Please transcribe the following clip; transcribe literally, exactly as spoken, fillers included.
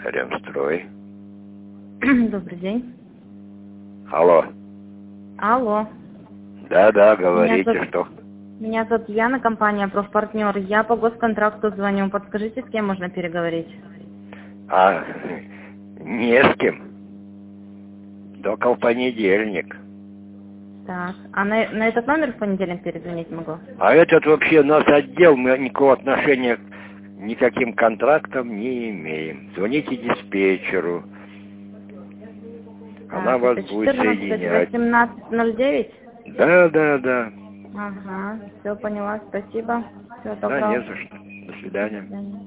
Ремстрой. Добрый день. Алло. Алло. Да-да, говорите, Меня зовут, что? меня зовут Яна, компания «Профпартнер». Я по госконтракту звоню. Подскажите, с кем можно переговорить? А, не с кем. Только в понедельник. Так, а на, на этот номер в понедельник перезвонить могу? А этот вообще наш отдел, мы никакого отношения к никаким контрактам не имеем. Звоните диспетчеру. Она Так, вас это будет четырнадцать соединять. восемнадцать ноль девять? Да, да, да. Ага, все поняла, спасибо. Всего Да, не доброго. за что. До До свидания. свидания.